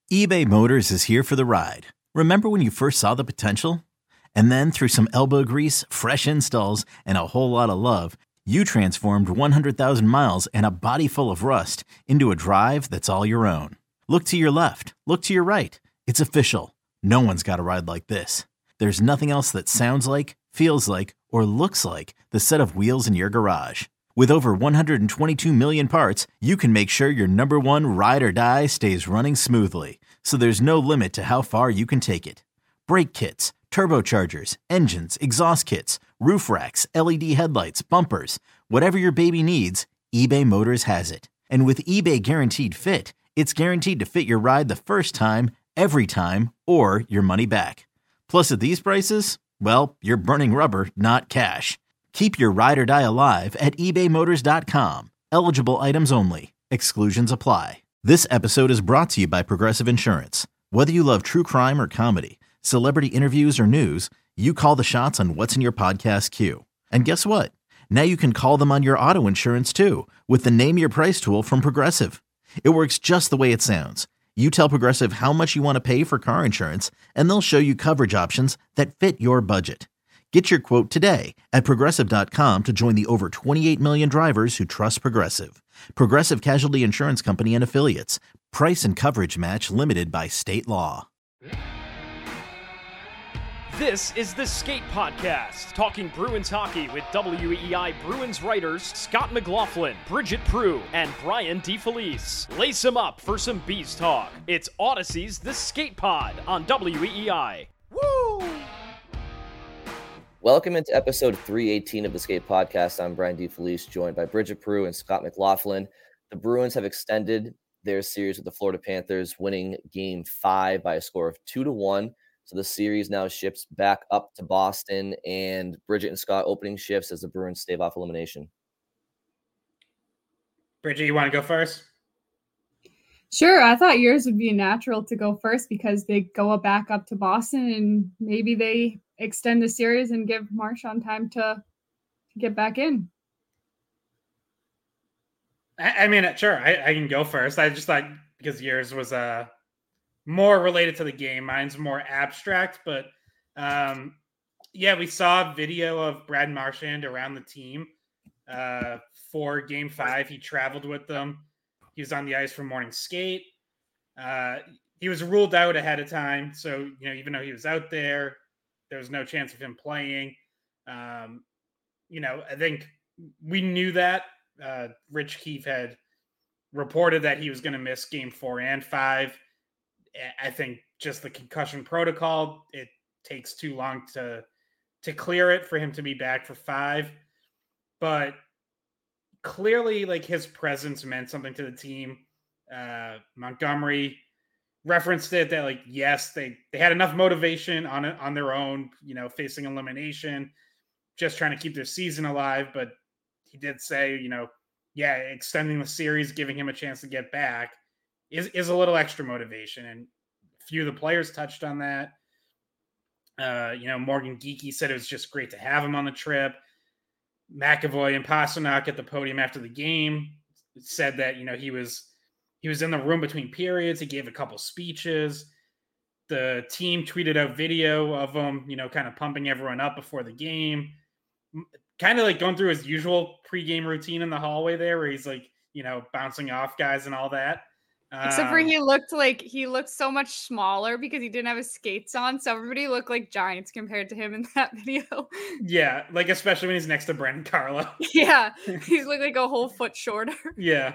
eBay Motors is here for the ride. Remember when you first saw the potential? And then through some elbow grease, fresh installs, and a whole lot of love, you transformed 100,000 miles and a body full of rust into a drive that's all your own. Look to your left. Look to your right. It's official. No one's got a ride like this. There's nothing else that sounds like, feels like, or looks like the set of wheels in your garage. With over 122 million parts, you can make sure your number one ride or die stays running smoothly. So there's no limit to how far you can take it. Brake kits, turbochargers, engines, exhaust kits, roof racks, LED headlights, bumpers, whatever your baby needs, eBay Motors has it. And with eBay Guaranteed Fit, it's guaranteed to fit your ride the first time, every time, or your money back. Plus at these prices, well, you're burning rubber, not cash. Keep your ride or die alive at ebaymotors.com. Eligible items only. Exclusions apply. This episode is brought to you by Progressive Insurance. Whether you love true crime or comedy, celebrity interviews or news, you call the shots on what's in your podcast queue. And guess what? Now you can call them on your auto insurance too with the Name Your Price tool from Progressive. It works just the way it sounds. You tell Progressive how much you want to pay for car insurance, and they'll show you coverage options that fit your budget. Get your quote today at Progressive.com to join the over 28 million drivers who trust Progressive. Progressive Casualty Insurance Company and Affiliates. Price and coverage match limited by state law. This is the Skate Podcast, talking Bruins hockey with WEEI Bruins writers Scott McLaughlin, Bridget Prue, and Brian DeFelice. Lace them up for some Bees talk. It's Odyssey's The Skate Pod on WEEI. Woo! Welcome into episode 318 of the Skate Podcast. I'm Brian DeFelice, joined by Bridget Prue and Scott McLaughlin. The Bruins have extended their series with the Florida Panthers, winning Game 5 by a score of 2-1. So the series now shifts back up to Boston, and Bridget and Scott opening shifts as the Bruins stave off elimination. Bridget, you want to go first? Sure. I thought yours would be natural to go first because they go back up to Boston and maybe they extend the series and give Marchand time to get back in. I mean, sure, I can go first. I just thought because yours was more related to the game. Mine's more abstract, but yeah, we saw a video of Brad Marchand around the team for Game 5. He traveled with them. He was on the ice for morning skate. He was ruled out ahead of time, so even though he was out there was no chance of him playing. I think we knew that. Rich Keefe had reported that he was going to miss Game 4 and 5. I think just the concussion protocol, it takes too long to clear it for him to be back for 5. But clearly, his presence meant something to the team. Montgomery referenced it that yes, they had enough motivation on their own, facing elimination, just trying to keep their season alive. But he did say, extending the series, giving him a chance to get back is a little extra motivation. And a few of the players touched on that. Morgan Geekie said it was just great to have him on the trip. McAvoy and Pasternak at the podium after the game said that, he was in the room between periods. He gave a couple speeches. The team tweeted out video of him, kind of pumping everyone up before the game. Kind of going through his usual pregame routine in the hallway there where he's bouncing off guys and all that. Except for he looked so much smaller because he didn't have his skates on. So everybody looked like giants compared to him in that video. Yeah. Especially when he's next to Brandon Carlo. Yeah. He's like a whole foot shorter. Yeah.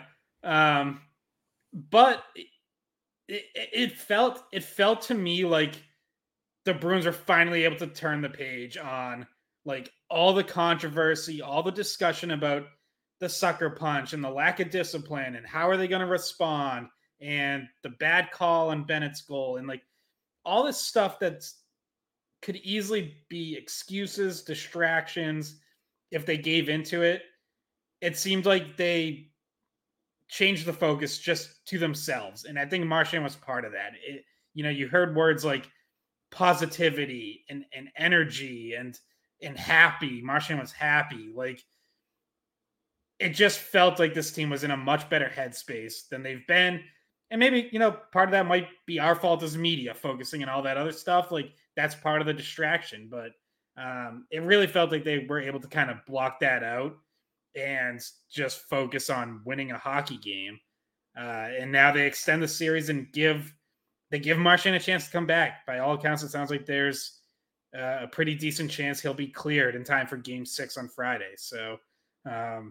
But it felt to me like the Bruins are finally able to turn the page on all the controversy, all the discussion about the sucker punch and the lack of discipline and how are they going to respond and the bad call on Bennett's goal and all this stuff that could easily be excuses, distractions if they gave into it. It seemed like they changed the focus just to themselves. And I think Marchand was part of that. You heard words like positivity and energy and happy. Marchand was happy. It just felt like this team was in a much better headspace than they've been. And maybe, part of that might be our fault as media focusing on all that other stuff. Like that's part of the distraction, but it really felt like they were able to kind of block that out and just focus on winning a hockey game. And now they extend the series and give Marchand a chance to come back. By all accounts, it sounds like there's a pretty decent chance he'll be cleared in time for Game 6 on Friday. So, a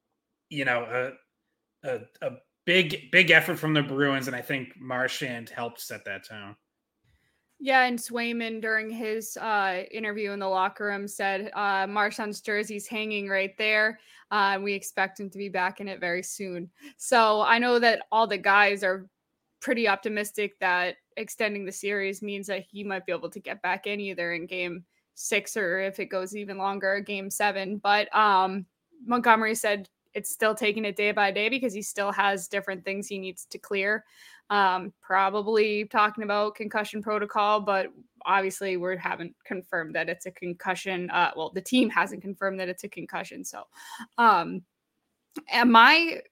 big effort from the Bruins, and I think Marchand helped set that tone. Yeah, and Swayman during his interview in the locker room said Marchand's jersey's hanging right there. We expect him to be back in it very soon. So I know that all the guys are pretty optimistic that extending the series means that he might be able to get back in either in Game 6 or if it goes even longer, Game 7. But Montgomery said it's still taking it day by day because he still has different things he needs to clear. Probably talking about concussion protocol, but obviously we haven't confirmed that it's a concussion. The team hasn't confirmed that it's a concussion. So, and my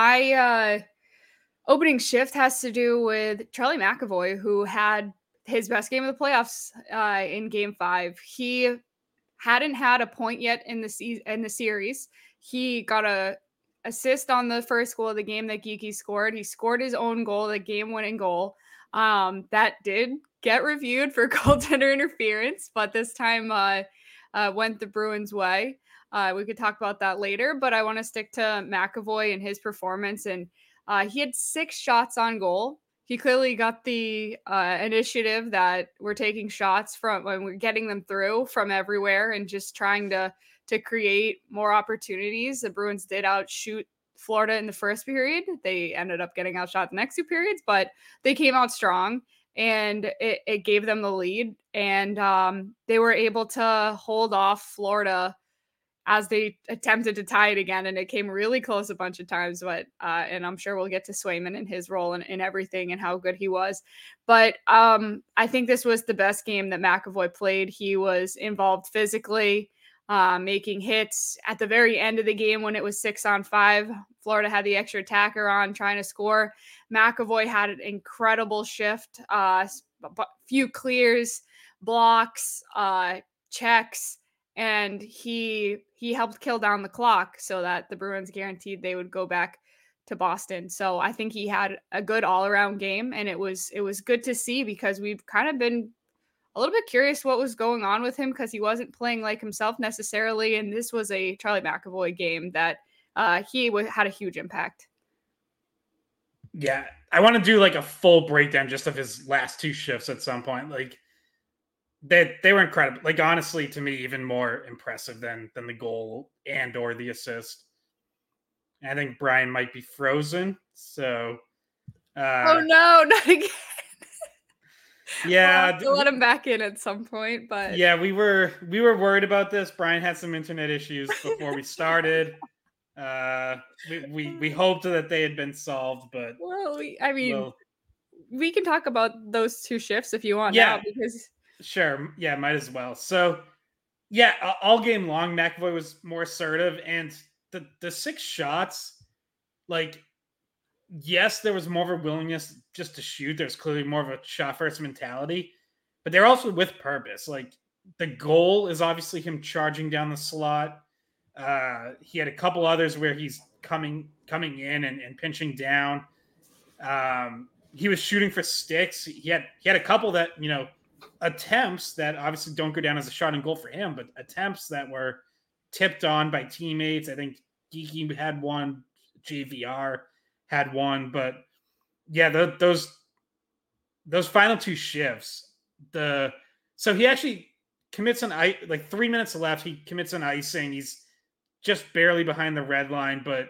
opening shift has to do with Charlie McAvoy, who had his best game of the playoffs in Game 5. He hadn't had a point yet in the series. He got a assist on the first goal of the game that Geekie scored. He scored his own goal, the game-winning goal. That did get reviewed for goaltender interference, but this time went the Bruins' way. We could talk about that later, but I want to stick to McAvoy and his performance. And he had 6 shots on goal. He clearly got the initiative that we're taking shots from when we're getting them through from everywhere and just trying to create more opportunities. The Bruins did outshoot Florida in the first period. They ended up getting outshot the next 2 periods, but they came out strong and it gave them the lead. And they were able to hold off Florida as they attempted to tie it again. And it came really close a bunch of times, but and I'm sure we'll get to Swayman and his role in everything and how good he was. But I think this was the best game that McAvoy played. He was involved physically, making hits at the very end of the game when it was 6-on-5. Florida had the extra attacker on trying to score. McAvoy had an incredible shift, few clears, blocks, checks, and he helped kill down the clock so that the Bruins guaranteed they would go back to Boston. So I think he had a good all-around game, and it was good to see because we've kind of been a little bit curious what was going on with him because he wasn't playing like himself necessarily. And this was a Charlie McAvoy game that he had a huge impact. Yeah, I want to do like a full breakdown just of his last 2 shifts at some point. Like they were incredible. Like honestly, to me, even more impressive than the goal and or the assist. I think Brian might be frozen. So oh no, not again. Yeah, we'll let him back in at some point, but yeah, we were worried about this. Brian had some internet issues before we started. We hoped that they had been solved, but we can talk about those 2 shifts if you want. Yeah, now because sure, yeah, might as well. So yeah, all game long, McAvoy was more assertive, and the 6 shots, like. Yes, there was more of a willingness just to shoot. There's clearly more of a shot first mentality, but they're also with purpose. Like the goal is obviously him charging down the slot. He had a couple others where he's coming in and pinching down. He was shooting for sticks. He had a couple that, attempts that obviously don't go down as a shot and goal for him, but attempts that were tipped on by teammates. I think Geekie had one, JVR had one, but yeah, those final 2 shifts. So he actually commits like 3 minutes left. He commits an icing. He's just barely behind the red line, but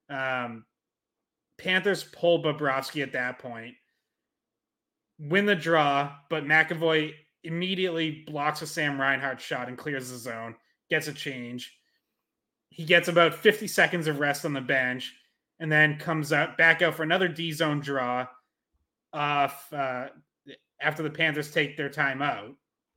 Panthers pull Bobrovsky at that point, win the draw, but McAvoy immediately blocks a Sam Reinhart shot and clears the zone, gets a change. He gets about 50 seconds of rest on the bench, and then comes back out for another D-zone draw after the Panthers take their time out.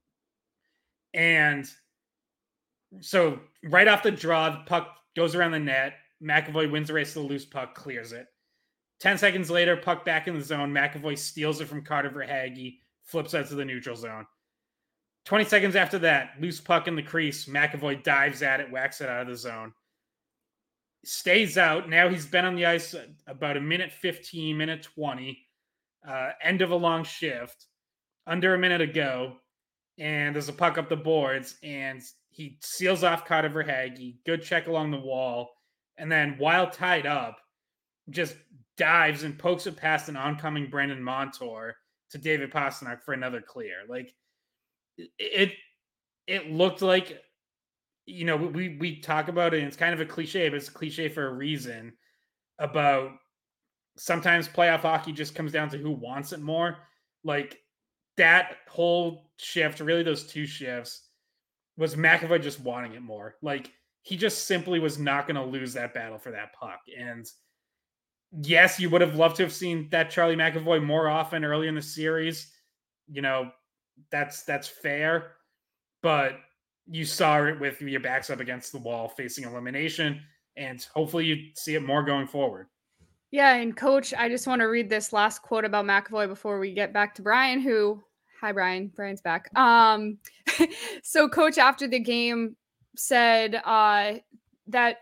And so right off the draw, the puck goes around the net. McAvoy wins the race to the loose puck, clears it. 10 seconds later, puck back in the zone. McAvoy steals it from Carter Verhaeghe, flips out to the neutral zone. 20 seconds after that, loose puck in the crease. McAvoy dives at it, whacks it out of the zone. Stays out. Now he's been on the ice about a minute 15, minute 20. End of a long shift. Under a minute to go. And there's a puck up the boards. And he seals off Carter Verhaeghe. Good check along the wall. And then while tied up, just dives and pokes it past an oncoming Brandon Montour to David Pastrnak for another clear. Like, it looked like, you know, we talk about it, and it's kind of a cliche, but it's a cliche for a reason, about sometimes playoff hockey just comes down to who wants it more. Like, that whole shift, really those two shifts, was McAvoy just wanting it more. Like, he just simply was not going to lose that battle for that puck. And yes, you would have loved to have seen that Charlie McAvoy more often early in the series. You know, that's fair. But you saw it with your backs up against the wall facing elimination, and hopefully you see it more going forward. Yeah, and Coach, I just want to read this last quote about McAvoy before we get back to Brian, hi Brian, Brian's back. So Coach after the game said that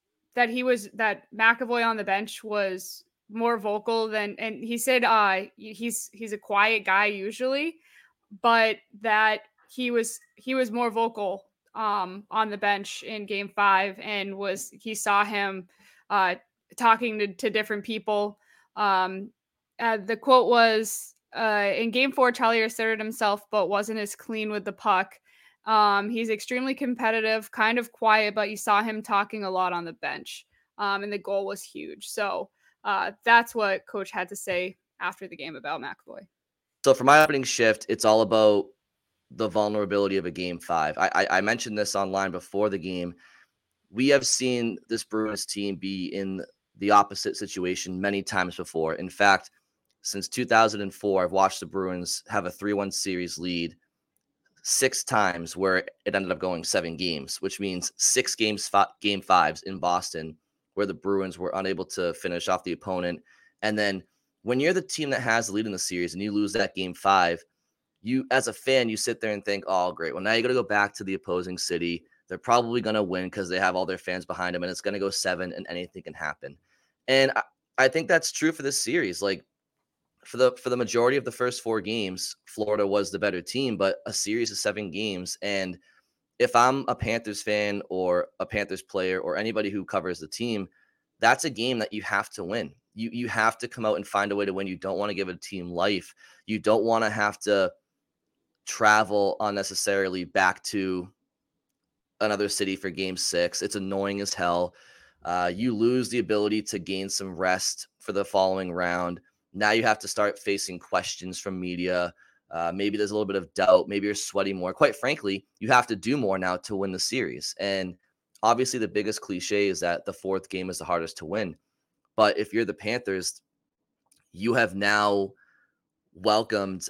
McAvoy on the bench was more vocal than, and he said he's a quiet guy usually, but that he was more vocal on the bench in Game 5, and he saw him talking to different people. The quote was, in Game 4, Charlie asserted himself but wasn't as clean with the puck. He's extremely competitive, kind of quiet, but you saw him talking a lot on the bench. And the goal was huge. So that's what Coach had to say after the game about McAvoy. So for my opening shift, it's all about the vulnerability of a Game 5. I mentioned this online before the game. We have seen this Bruins team be in the opposite situation many times before. In fact, since 2004, I've watched the Bruins have a 3-1 series lead 6 times where it ended up going 7 games, which means 6 Game 5s in Boston where the Bruins were unable to finish off the opponent. And then when you're the team that has the lead in the series and you lose that Game 5, you, as a fan, you sit there and think, oh, great. Well, now you got to go back to the opposing city. They're probably going to win because they have all their fans behind them, and it's going to go 7 and anything can happen. And I think that's true for this series. Like, for the majority of the first 4 games, Florida was the better team, but a series of 7 games. And if I'm a Panthers fan or a Panthers player or anybody who covers the team, that's a game that you have to win. You have to come out and find a way to win. You don't want to give a team life. You don't want to have to travel unnecessarily back to another city for Game 6. It's annoying as hell. You lose the ability to gain some rest for the following round. Now you have to start facing questions from media. Maybe there's a little bit of doubt. Maybe you're sweating more. Quite frankly, you have to do more now to win the series. And obviously the biggest cliche is that the 4th game is the hardest to win. But if you're the Panthers, you have now welcomed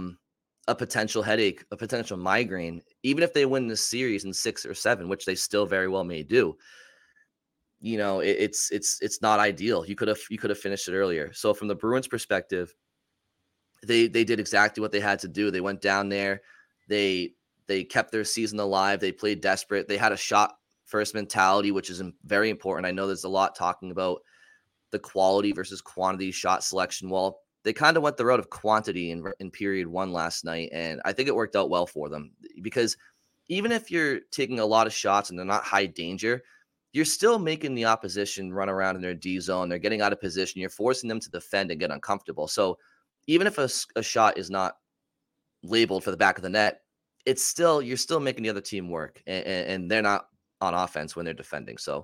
a potential headache, a potential migraine. Even if they win this series in 6 or 7, which they still very well may do, you know, it's not ideal. You could have finished it earlier. So from the Bruins' perspective, they did exactly what they had to do. They went down there, they kept their season alive. They played desperate. They had a shot first mentality, which is very important. I know there's a lot talking about the quality versus quantity shot selection. Well, they kind of went the route of quantity in period 1 last night, and I think it worked out well for them, because even if you're taking a lot of shots and they're not high danger, you're still making the opposition run around in their D zone. They're getting out of position. You're forcing them to defend and get uncomfortable. So even if a shot is not labeled for the back of the net, it's still, you're still making the other team work, and they're not on offense when they're defending. So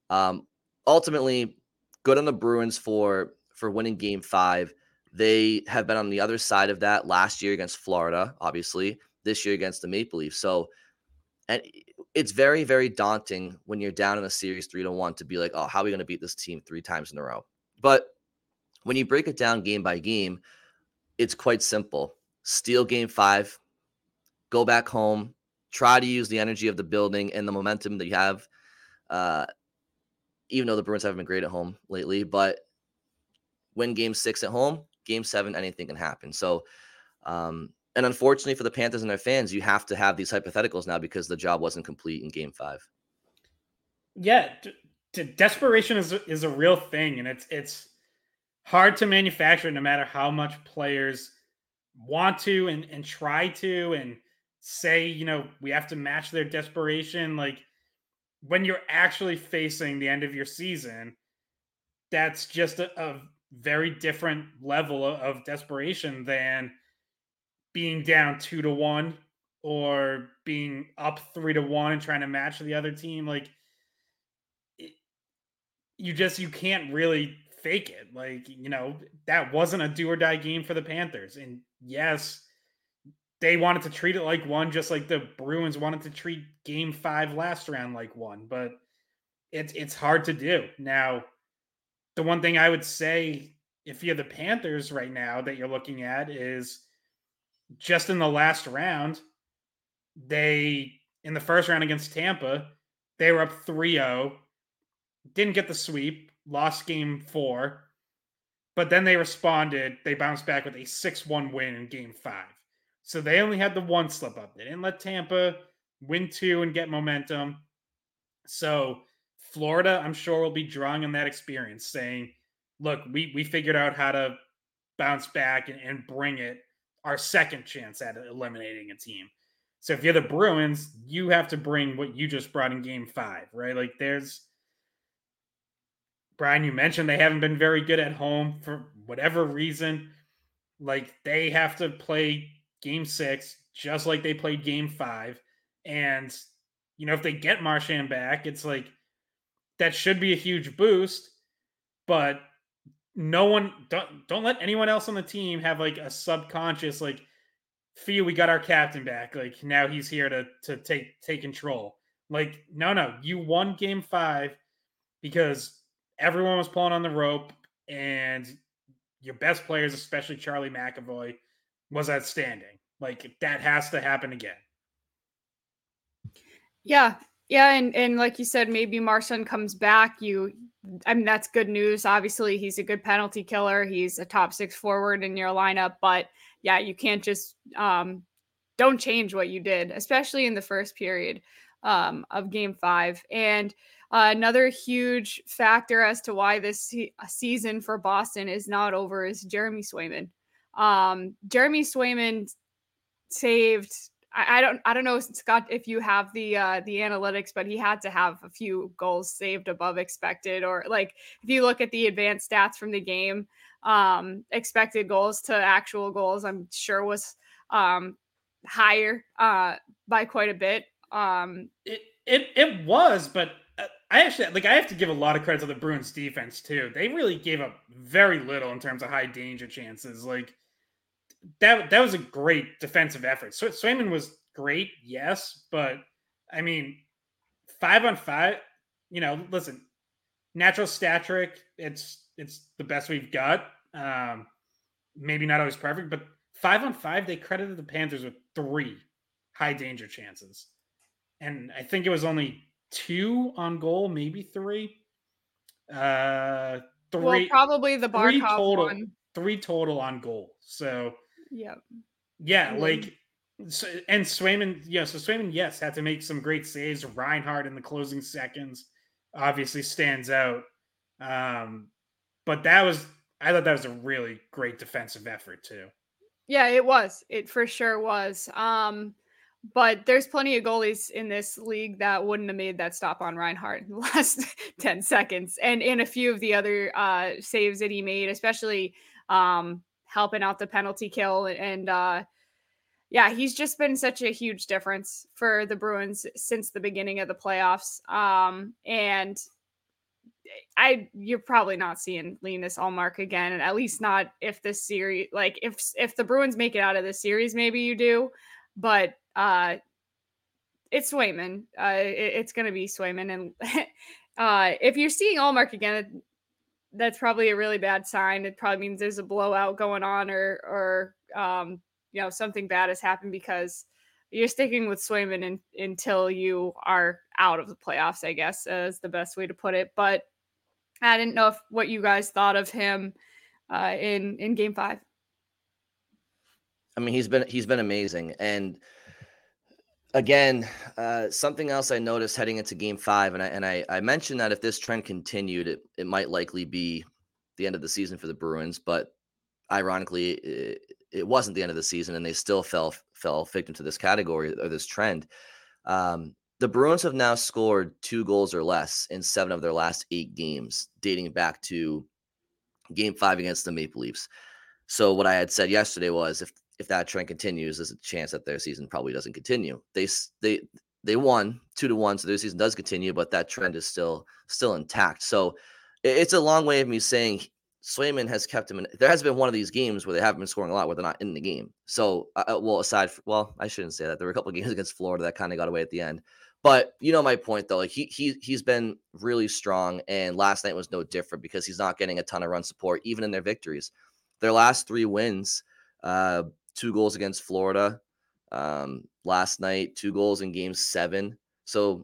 ultimately, good on the Bruins for winning Game 5. They have been on the other side of that last year against Florida, obviously, this year against the Maple Leafs. So, and it's very, very daunting when you're down in a series 3-1 to be like, oh, how are we going to beat this team 3 times in a row? But when you break it down game by game, it's quite simple. Steal Game 5, go back home, try to use the energy of the building and the momentum that you have, even though the Bruins haven't been great at home lately, but win game 6 at home, game 7, anything can happen. So, and unfortunately for the Panthers and their fans, you have to have these hypotheticals now because the job wasn't complete in game 5. Yeah. Desperation is a real thing, and it's hard to manufacture no matter how much players want to and try to and say, we have to match their desperation. Like, when you're actually facing the end of your season, that's just a very different level of desperation than being down 2-1 or being up 3-1 and trying to match the other team. Like, you can't really fake it. Like, that wasn't a do or die game for the Panthers. And yes, they wanted to treat it like one, just like the Bruins wanted to treat game 5 last round like one, but it's hard to do. Now, the one thing I would say, if you're the Panthers right now that you're looking at, is just in the last round, in the first round against Tampa, they were up 3-0, didn't get the sweep, lost game 4, but then they responded. They bounced back with a 6-1 win in game 5. So they only had the one slip up. They didn't let Tampa win 2 and get momentum. So Florida, I'm sure, will be drawing on that experience, saying, look, we figured out how to bounce back and bring it our second chance at eliminating a team. So if you're the Bruins, you have to bring what you just brought in game 5, right? Like, Brian, you mentioned they haven't been very good at home for whatever reason. Like, they have to play game 6 just like they played game 5. And, if they get Marchand back, it's like, that should be a huge boost, but don't let anyone else on the team have like a subconscious, like, feel we got our captain back. Like, now he's here to take control. Like, no, you won game 5 because everyone was pulling on the rope and your best players, especially Charlie McAvoy, was outstanding. Like, that has to happen again. Yeah. Yeah. And like you said, maybe Marchand comes back. That's good news. Obviously, he's a good penalty killer. He's a top 6 forward in your lineup. But yeah, you can't just don't change what you did, especially in the first period of game 5. And another huge factor as to why this season for Boston is not over is Jeremy Swayman. Jeremy Swayman saved, I don't know, Scott, if you have the analytics, but he had to have a few goals saved above expected, or like if you look at the advanced stats from the game, expected goals to actual goals, I'm sure was higher by quite a bit. It was, but I have to give a lot of credit to the Bruins defense too. They really gave up very little in terms of high danger chances. Like, that was a great defensive effort. So Swayman was great, yes, but I mean, 5-on-5, listen, natural stat trick, it's the best we've got. Maybe not always perfect, but 5-on-5, they credited the Panthers with 3 high danger chances. And I think it was only 2 on goal, maybe 3. 3. Well, probably the Barkov one. 3 total on goal. So yeah, like, and Swayman, so Swayman, yes, had to make some great saves. Reinhart in the closing seconds obviously stands out. But I thought that was a really great defensive effort too. Yeah, it was. It for sure was. But there's plenty of goalies in this league that wouldn't have made that stop on Reinhart in the last 10 seconds. And in a few of the other saves that he made, especially helping out the penalty kill. And he's just been such a huge difference for the Bruins since the beginning of the playoffs. And you're probably not seeing Linus Ullmark again, and at least not if this series, like if the Bruins make it out of this series, maybe you do. But it's Swayman. It's going to be Swayman. And if you're seeing Ullmark again, that's probably a really bad sign. It probably means there's a blowout going on or something bad has happened, because you're sticking with Swayman until you are out of the playoffs, I guess, is the best way to put it. But I didn't know what you guys thought of him in Game 5. I mean, he's been amazing. And again, something else I noticed heading into Game 5, and I mentioned that if this trend continued, it might likely be the end of the season for the Bruins. But ironically, it wasn't the end of the season, and they still fell victim to this category or this trend. The Bruins have now scored 2 goals or less in 7 of their last 8 games, dating back to Game 5 against the Maple Leafs. So what I had said yesterday was if that trend continues, there's a chance that their season probably doesn't continue. They won 2-1, so their season does continue, but that trend is still intact. So it's a long way of me saying Swayman has kept him in. There has been one of these games where they haven't been scoring a lot, where they're not in the game. So, I shouldn't say that. There were a couple of games against Florida that kind of got away at the end. But you know my point, though. Like he's been really strong, and last night was no different because he's not getting a ton of run support, even in their victories. Their last 3 wins, 2 goals against Florida last night, 2 goals in Game 7. So,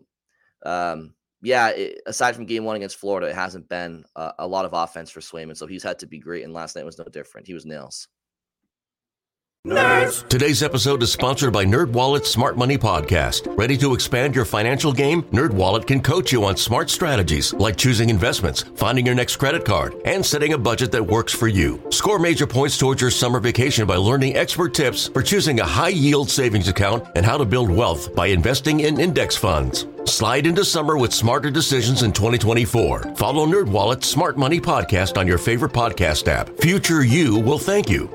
aside from Game 1 against Florida, it hasn't been a lot of offense for Swayman. So he's had to be great, and last night was no different. He was nails. Nerds! Today's episode is sponsored by NerdWallet's Smart Money Podcast. Ready to expand your financial game? NerdWallet can coach you on smart strategies like choosing investments, finding your next credit card, and setting a budget that works for you. Score major points towards your summer vacation by learning expert tips for choosing a high-yield savings account and how to build wealth by investing in index funds. Slide into summer with smarter decisions in 2024. Follow NerdWallet's Smart Money Podcast on your favorite podcast app. Future you will thank you.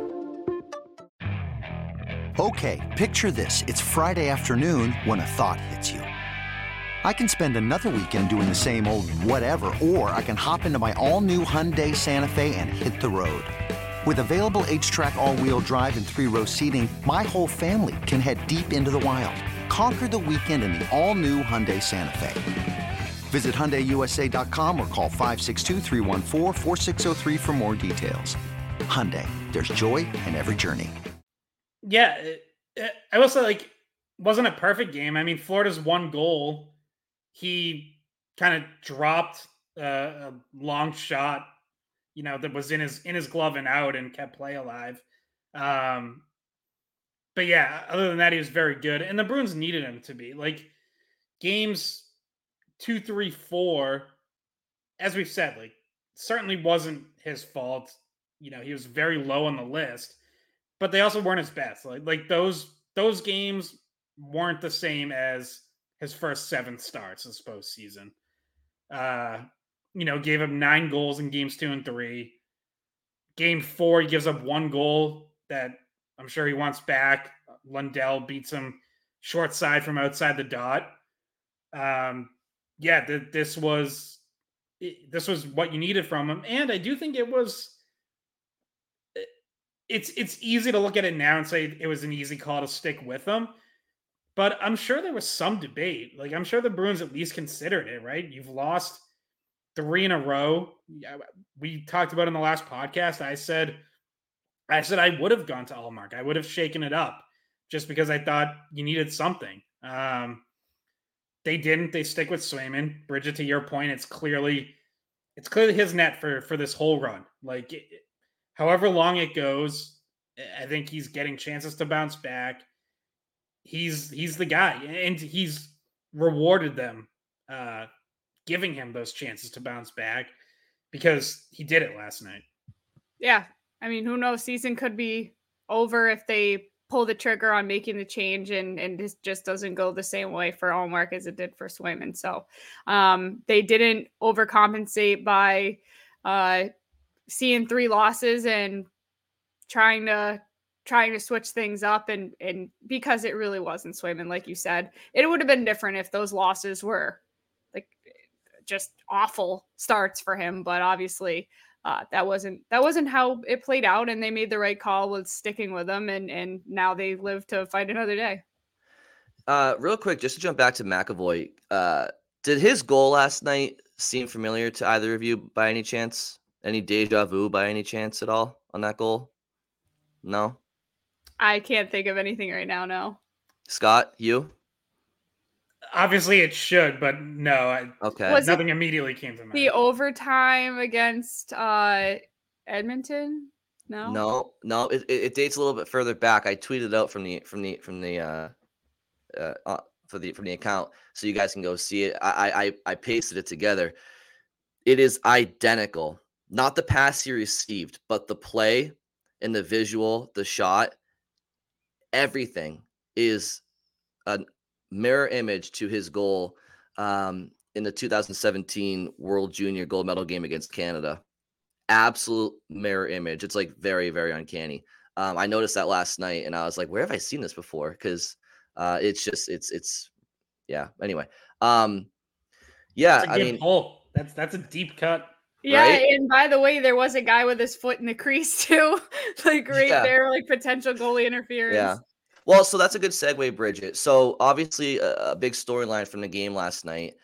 Okay, picture this. It's Friday afternoon when a thought hits you. I can spend another weekend doing the same old whatever, or I can hop into my all-new Hyundai Santa Fe and hit the road. With available H-Track all-wheel drive and 3-row seating, my whole family can head deep into the wild. Conquer the weekend in the all-new Hyundai Santa Fe. Visit HyundaiUSA.com or call 562-314-4603 for more details. Hyundai, there's joy in every journey. Yeah, I will say, like, wasn't a perfect game. I mean, Florida's 1 goal, he kind of dropped a long shot, that was in his glove and out and kept play alive. But yeah, other than that, he was very good. And the Bruins needed him to be. Like, games 2, 3, 4, as we've said, like, certainly wasn't his fault. He was very low on the list. But they also weren't his best. Like those games weren't the same as his first 7 starts this postseason. Gave up 9 goals in games 2 and 3. Game 4, he gives up 1 goal that I'm sure he wants back. Lundell beats him short side from outside the dot. This was what you needed from him, and I do think it was. It's easy to look at it now and say it was an easy call to stick with them, but I'm sure there was some debate. Like, I'm sure the Bruins at least considered it, right? You've lost 3 in a row. We talked about in the last podcast. I said I would have gone to Ullmark. I would have shaken it up just because I thought you needed something. They didn't. They stick with Swayman. Bridget, to your point, it's clearly his net for this whole run. Like, however long it goes, I think he's getting chances to bounce back. He's the guy, and he's rewarded them, giving him those chances to bounce back because he did it last night. Yeah. I mean, who knows? Season could be over if they pull the trigger on making the change and this just doesn't go the same way for Ullmark as it did for Swayman. So they didn't overcompensate by seeing 3 losses and trying to switch things up and because it really wasn't Swayman, like you said. It would have been different if those losses were like just awful starts for him, but obviously that wasn't how it played out, and they made the right call with sticking with him, and now they live to fight another day. Real quick, just to jump back to McAvoy, did his goal last night seem familiar to either of you by any chance? Any deja vu by any chance at all on that goal? No? I can't think of anything right now, no. Scott, you? Obviously it should, but no. Okay. Nothing immediately came to mind. The overtime against Edmonton? No. No, it dates a little bit further back. I tweeted out from the account so you guys can go see it. I pasted it together. It is identical. Not the pass he received, but the play and the visual, the shot, everything is a mirror image to his goal in the 2017 World Junior gold medal game against Canada. Absolute mirror image. It's like very, very uncanny. I noticed that last night and I was like, where have I seen this before? Because it's yeah. Anyway. Yeah, I mean, hole. That's a deep cut. Yeah, right? and by the way, there was a guy with his foot in the crease too. Like right there, like potential goalie interference. Yeah. Well, so that's a good segue, Bridget. So obviously a big storyline from the game last night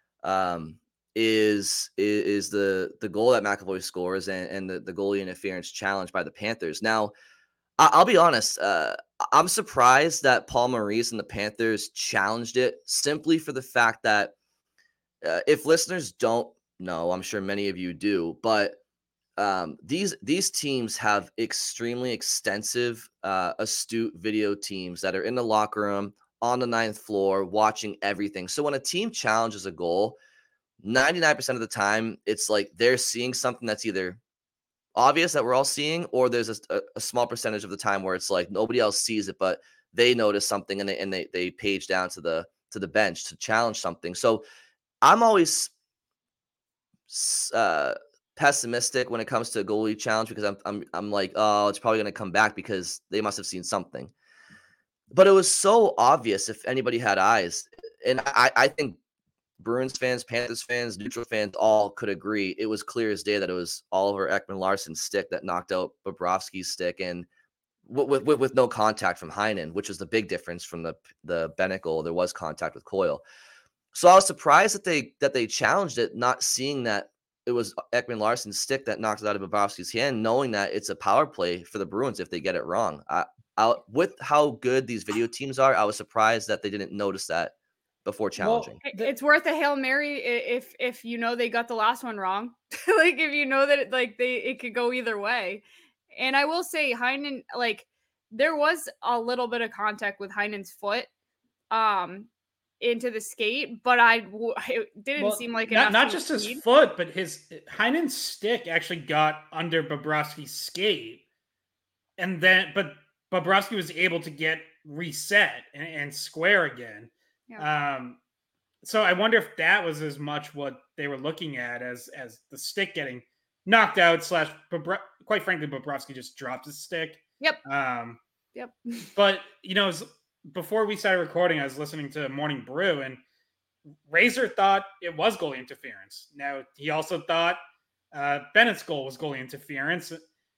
is the goal that McAvoy scores and the goalie interference challenge by the Panthers. Now, I'll be honest, I'm surprised that Paul Maurice and the Panthers challenged it simply for the fact that if listeners don't know, I'm sure many of you do, but these teams have extremely extensive, astute video teams that are in the locker room on the 9th floor watching everything. So when a team challenges a goal, 99% of the time, it's like they're seeing something that's either obvious that we're all seeing, or there's a small percentage of the time where it's like nobody else sees it, but they notice something and they page down to the bench to challenge something. So I'm always pessimistic when it comes to a goalie challenge because I'm like, oh, it's probably going to come back because they must have seen something. But it was so obvious if anybody had eyes. And I think Bruins fans, Panthers fans, neutral fans all could agree. It was clear as day that it was Oliver Ekman-Larsson's stick that knocked out Bobrovsky's stick, and with no contact from Heinen, which was the big difference from the Bennett goal. There was contact with Coyle. So I was surprised that they challenged it, not seeing that it was Ekman-Larsson's stick that knocked it out of Bobrovsky's hand, knowing that it's a power play for the Bruins if they get it wrong. With how good these video teams are, I was surprised that they didn't notice that before challenging. Well, it's worth a Hail Mary if you know they got the last one wrong. Like if you know that it could go either way. And I will say Heinen, like there was a little bit of contact with Heinen's foot into the skate, but it didn't seem like not just his foot, but Heinen's stick actually got under Bobrovsky's skate, and then but Bobrovsky was able to get reset and square again. Yeah. So I wonder if that was as much what they were looking at as the stick getting knocked out / quite frankly, Bobrovsky just dropped his stick. Yep. Yep. But before we started recording, I was listening to Morning Brew, and Razor thought it was goalie interference. Now he also thought Bennett's goal was goalie interference.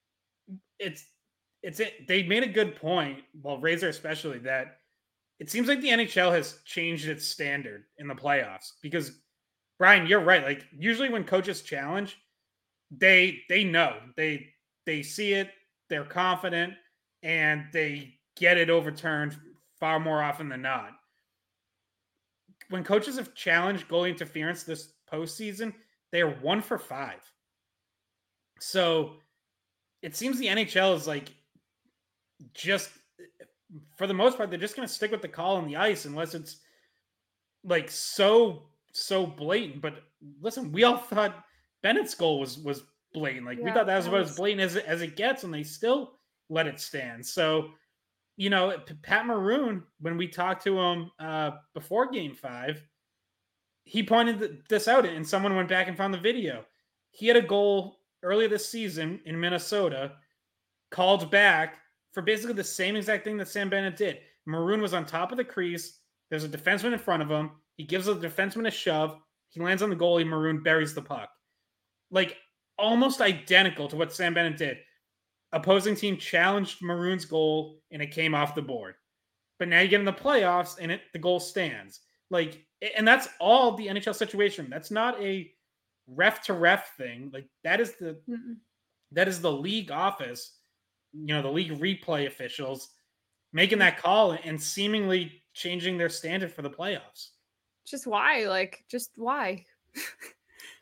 They made a good point, well, Razor especially, that it seems like the NHL has changed its standard in the playoffs. Because Brian, you're right. Like usually when coaches challenge, they know they see it, they're confident, and they get it overturned far more often than not. When coaches have challenged goalie interference this postseason, they are 1 for 5. So it seems the NHL is like just, for the most part, they're just going to stick with the call on the ice unless it's like so blatant. But listen, we all thought Bennett's goal was blatant. Like we thought that was about as blatant as it gets, and they still let it stand. So, Pat Maroon, when we talked to him before Game 5, he pointed this out, and someone went back and found the video. He had a goal earlier this season in Minnesota, called back for basically the same exact thing that Sam Bennett did. Maroon was on top of the crease. There's a defenseman in front of him. He gives the defenseman a shove. He lands on the goalie. Maroon buries the puck. Like, almost identical to what Sam Bennett did. Opposing team challenged Maroon's goal, and it came off the board. But now you get in the playoffs, and the goal stands. Like, and that's all the NHL situation. That's not a ref-to-ref thing. Like, that is the league office, the league replay officials making that call and seemingly changing their standard for the playoffs. Just why?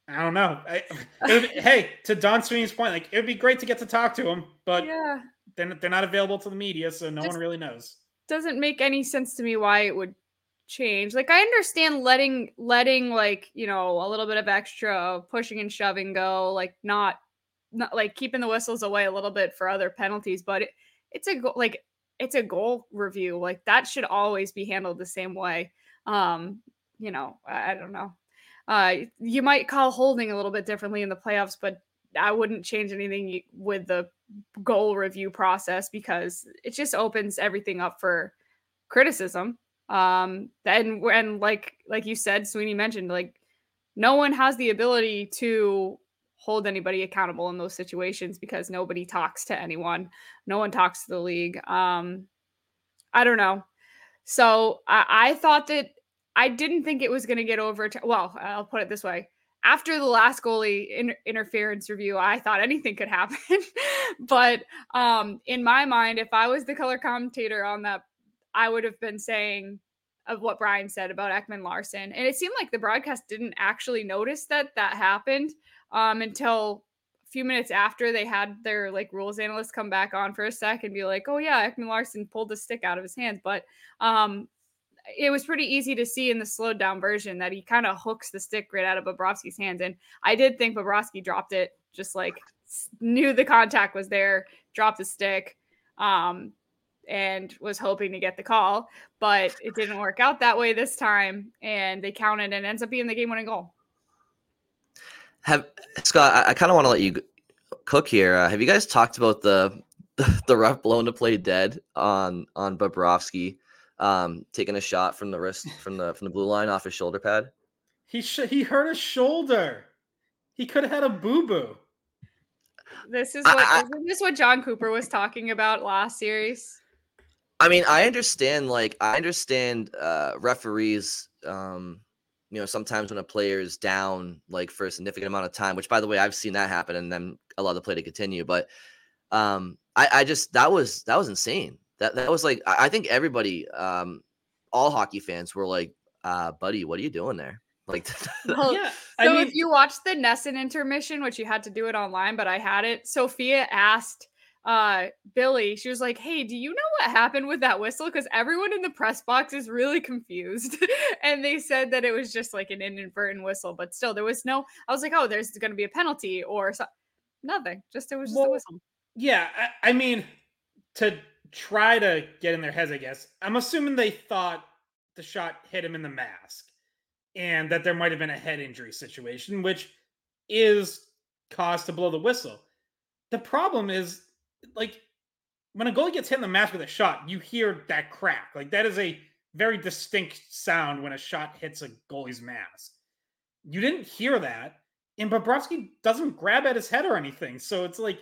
I don't know. Hey, to Don Sweeney's point, like it would be great to get to talk to him, but Yeah, they're not available to the media, so no Just- one really knows. doesn't make any sense to me why it would change. Like I understand letting like, you know, a little bit of extra pushing and shoving go, like not like keeping the whistles away a little bit for other penalties, but it's it's a goal review. Like that should always be handled the same way. You know, I don't know. You might call holding a little bit differently in the playoffs, but I wouldn't change anything with the goal review process because it just opens everything up for criticism. Then when like you said, Sweeney mentioned, like no one has the ability to hold anybody accountable in those situations because nobody talks to anyone. No one talks to the league. I don't know. So I thought that I didn't think it was going to get over. Well, I'll put it this way. After the last goalie interference review, I thought anything could happen. But in my mind, if I was the color commentator on that, I would have been saying of what Brian said about Ekman Larson. And it seemed like the broadcast didn't actually notice that happened until a few minutes after they had their like rules analysts come back on for a sec and be like, oh yeah, Ekman Larson pulled the stick out of his hands. But it was pretty easy to see in the slowed down version that he kind of hooks the stick right out of Bobrovsky's hands. And I did think Bobrovsky dropped it, just like knew the contact was there, dropped the stick, and was hoping to get the call, but it didn't work out that way this time. And they counted and ends up being the game winning goal. Scott, I kind of want to let you cook here. Have you guys talked about the ref blown to play dead on Bobrovsky? Taking a shot from the wrist from the blue line off his shoulder pad. He hurt his shoulder. He could have had a boo-boo. Isn't this what John Cooper was talking about last series? I mean, I understand referees, sometimes when a player is down like for a significant amount of time, which by the way, I've seen that happen and then allow the play to continue. But that was insane. That was like, I think everybody, all hockey fans were like, buddy, what are you doing there? Like, well, yeah. So if you watched the Nesson intermission, which you had to do it online, but I had it, Sophia asked Billy, she was like, hey, do you know what happened with that whistle? Because everyone in the press box is really confused. And they said that it was just like an inadvertent whistle, but still there was no, I was like, oh, there's going to be a penalty or nothing. It was just a whistle. Yeah. I mean, to try to get in their heads, I guess. I'm assuming they thought the shot hit him in the mask and that there might have been a head injury situation, which is cause to blow the whistle. The problem is, like, when a goalie gets hit in the mask with a shot, you hear that crack. Like, that is a very distinct sound when a shot hits a goalie's mask. You didn't hear that, and Bobrovsky doesn't grab at his head or anything. So it's like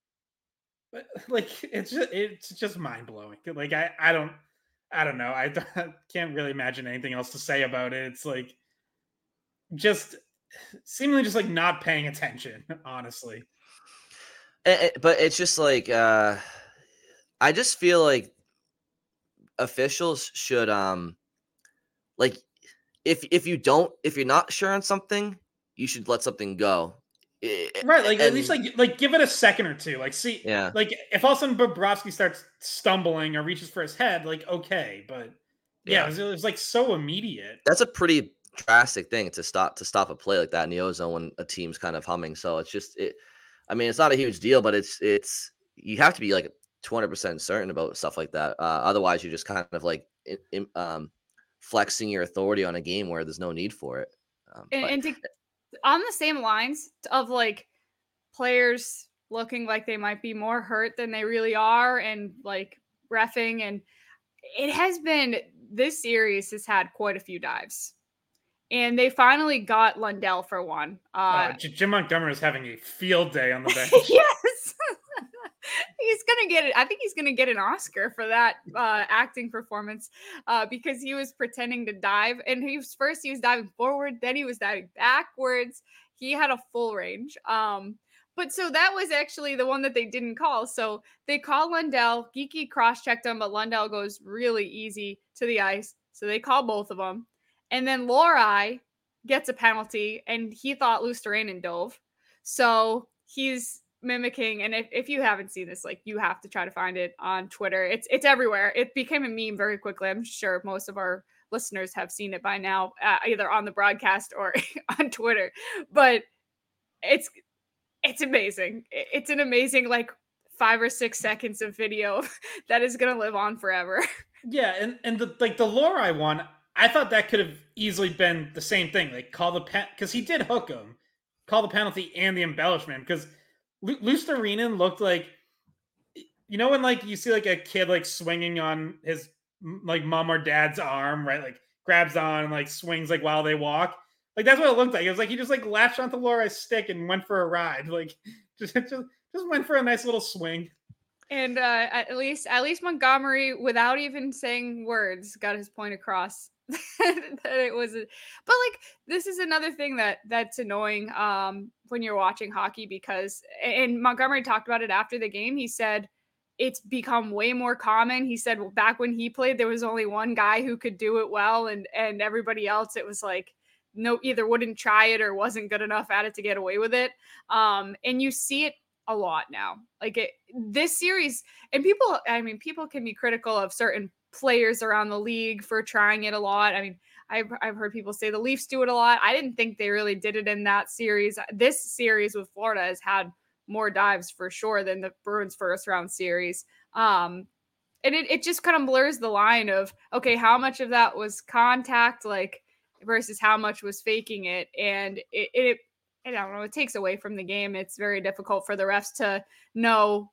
it's just mind blowing. Like I don't know. I can't really imagine anything else to say about it. It's like just seemingly just like not paying attention, honestly. But it's just like I just feel like officials should like if you're not sure on something, you should let something go. Right, like at least like give it a second or two. Like see, yeah. Like if all of a sudden Bobrovsky starts stumbling or reaches for his head, like okay, but yeah. It was like so immediate. That's a pretty drastic thing to stop a play like that in the ozone when a team's kind of humming. So it's just I mean, it's not a huge deal, but it's you have to be like 200% certain about stuff like that. Otherwise, you're just kind of like flexing your authority on a game where there's no need for it. On the same lines of like players looking like they might be more hurt than they really are and like reffing, and this series has had quite a few dives. And they finally got Lundell for one. Jim Montgomery is having a field day on the bench. Yes. He's going to get it. I think he's going to get an Oscar for that acting performance because he was pretending to dive. And he was diving forward. Then he was diving backwards. He had a full range. But so that was actually the one that they didn't call. So they call Lundell. Geeky cross-checked him, but Lundell goes really easy to the ice. So they call both of them. And then Lohrei gets a penalty, and he thought Luostarinen dove. So he's mimicking, and if you haven't seen this, like, you have to try to find it on Twitter. It's everywhere. It became a meme very quickly. I'm sure most of our listeners have seen it by now, either on the broadcast or on Twitter. But it's amazing. It's an amazing, like, 5 or 6 seconds of video that is going to live on forever. Yeah, and the Lohrei one, I thought that could have easily been the same thing. Like, call the because he did hook him, call the penalty and the embellishment, because Luostarinen looked like, you know, when like you see like a kid like swinging on his like mom or dad's arm, right? Like grabs on and like swings like while they walk. Like that's what it looked like. It was like he just like latched onto Lohrei's stick and went for a ride. Like just went for a nice little swing. And at least Montgomery, without even saying words, got his point across. That it was, but like, this is another thing that's annoying when you're watching hockey, because, and Montgomery talked about it after the game. He said it's become way more common. He said, well, back when he played, there was only one guy who could do it well, and everybody else, it was like, no, either wouldn't try it or wasn't good enough at it to get away with it. And you see it a lot now. Like this series, and people can be critical of certain players around the league for trying it a lot. I mean, I've heard people say the Leafs do it a lot. I didn't think they really did it in that series. This series with Florida has had more dives for sure than the Bruins first round series. And it just kind of blurs the line of, okay, how much of that was contact, like, versus how much was faking it. And it I don't know, it takes away from the game. It's very difficult for the refs to know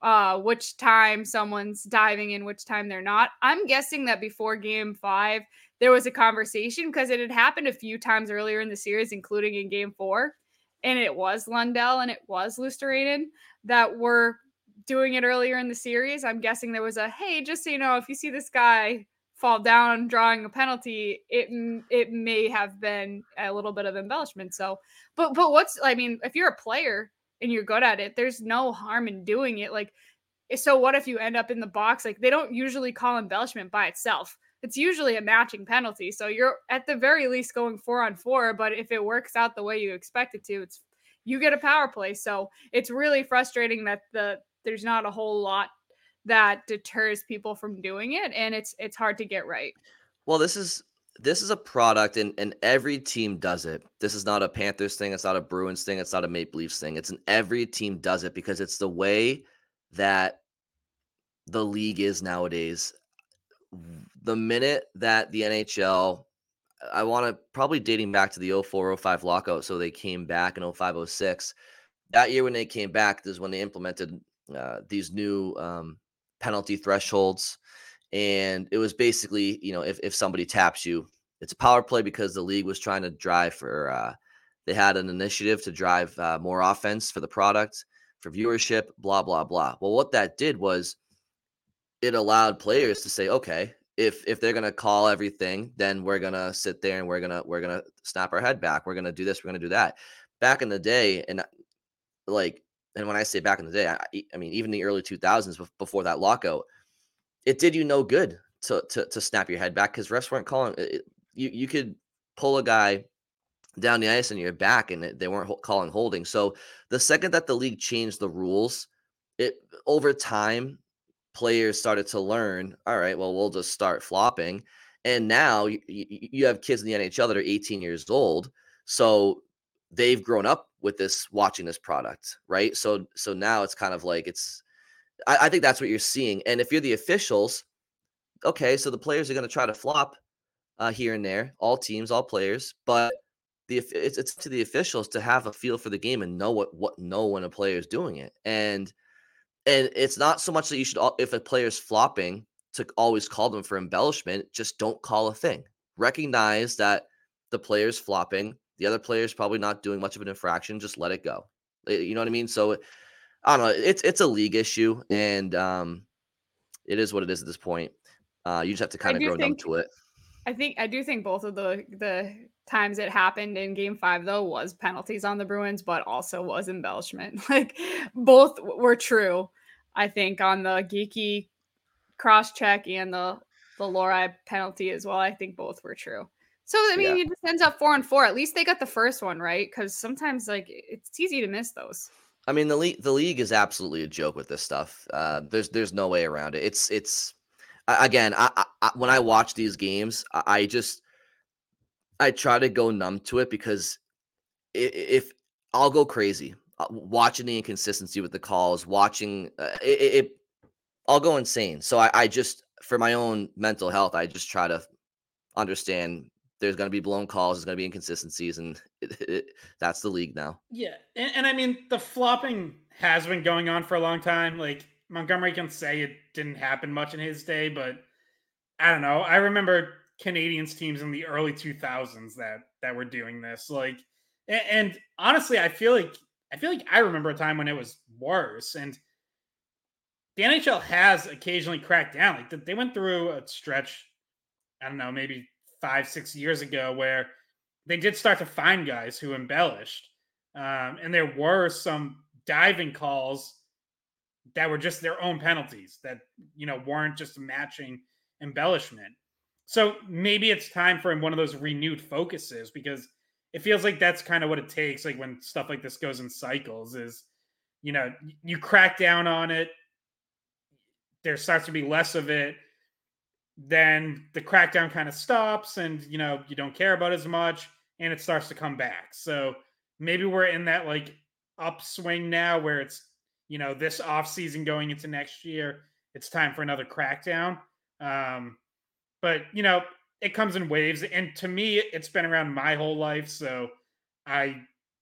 which time someone's diving and which time they're not. I'm guessing that before game 5, there was a conversation, because it had happened a few times earlier in the series, including in game 4. And it was Lundell and it was Luostarinen that were doing it earlier in the series. I'm guessing there was a, hey, just so you know, if you see this guy fall down drawing a penalty, it may have been a little bit of embellishment. So, but if you're a player and you're good at it, there's no harm in doing it. Like, so what if you end up in the box? Like, they don't usually call embellishment by itself. It's usually a matching penalty. So you're at the very least going 4-on-4, but if it works out the way you expect it to, you get a power play. So it's really frustrating that there's not a whole lot that deters people from doing it, and it's hard to get right. Well, this is a product, and every team does it. This is not a Panthers thing. It's not a Bruins thing. It's not a Maple Leafs thing. Every team does it, because it's the way that the league is nowadays. The minute that the NHL, I want to probably dating back to the 04-05 lockout, so they came back in 05-06. That year when they came back is when they implemented these new penalty thresholds. And it was basically, if somebody taps you, it's a power play, because the league was trying to drive for, they had an initiative to drive more offense for the product, for viewership, blah, blah, blah. Well, what that did was it allowed players to say, okay, if they're going to call everything, then we're going to sit there and we're going to snap our head back. We're going to do this. We're going to do that. Back in the day, and when I say back in the day, I mean, even the early 2000s before that lockout, it did you no good to snap your head back, because refs weren't calling it. You could pull a guy down the ice on your back and they weren't calling holding. So the second that the league changed the rules, over time, players started to learn, all right, well, we'll just start flopping. And now you have kids in the NHL that are 18 years old. So they've grown up with watching this product, right? So now it's kind of like I think that's what you're seeing. And if you're the officials, okay, so the players are going to try to flop here and there, all teams, all players, but it's to the officials to have a feel for the game and know when a player is doing it. And it's not so much that you should, if a player's flopping, to always call them for embellishment. Just don't call a thing. Recognize that the player's flopping, the other player's probably not doing much of an infraction. Just let it go. You know what I mean? So I don't know. It's a league issue, and it is what it is at this point. You just have to kind of grow numb to it. I do think both of the times it happened in game 5, though, was penalties on the Bruins, but also was embellishment. Like, both were true, I think, on the Geekie cross check and the Lohrei penalty as well. I think both were true. So, I mean, Yeah. it just ends up 4-4. At least they got the first one, right? Because sometimes, like, it's easy to miss those. I mean, the league is absolutely a joke with this stuff. There's no way around it. Again, when I watch these games, I try to go numb to it because if I'll go crazy watching the inconsistency with the calls, watching I'll go insane. So I just, for my own mental health, I just try to understand there's going to be blown calls, there's going to be inconsistencies, and that's the league now. Yeah, and I mean the flopping has been going on for a long time. Like Montgomery can say it didn't happen much in his day, but I don't know. I remember Canadians teams in the early 2000s that were doing this. Like, and honestly, I feel like I remember a time when it was worse. And the NHL has occasionally cracked down. Like they went through a stretch, I don't know, maybe 5-6 years ago where they did start to find guys who embellished. And there were some diving calls that were just their own penalties that, weren't just matching embellishment. So maybe it's time for one of those renewed focuses, because it feels like that's kind of what it takes. Like when stuff like this goes in cycles is, you crack down on it. There starts to be less of it. Then the crackdown kind of stops and, you don't care about as much and it starts to come back. So maybe we're in that like upswing now where it's, this off season going into next year, it's time for another crackdown. But it comes in waves, and to me, it's been around my whole life. So I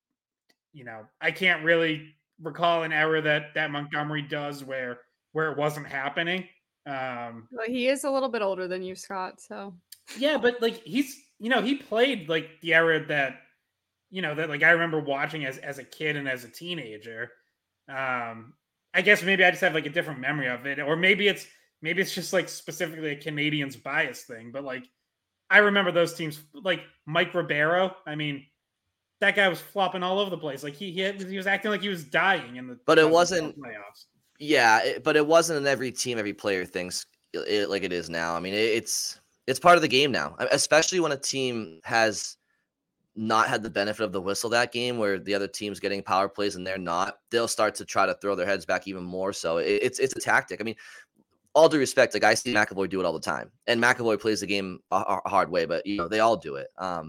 can't really recall an era that Montgomery does where it wasn't happening. Well, he is a little bit older than you, Scott. So yeah, but like he's he played like the era that that like I remember watching as a kid and as a teenager. I guess maybe I just have like a different memory of it, or maybe it's just like specifically a Canadians bias thing. But like I remember those teams, like Mike Ribeiro. I mean, that guy was flopping all over the place. Like he was acting like he was dying in the. But it wasn't playoffs. Yeah, but it wasn't an every team, every player things like it is now. I mean, it's part of the game now, especially when a team has not had the benefit of the whistle that game, where the other team's getting power plays and they're not. They'll start to try to throw their heads back even more. So it's a tactic. I mean, all due respect, like I see McAvoy do it all the time, and McAvoy plays the game a hard way, but they all do it.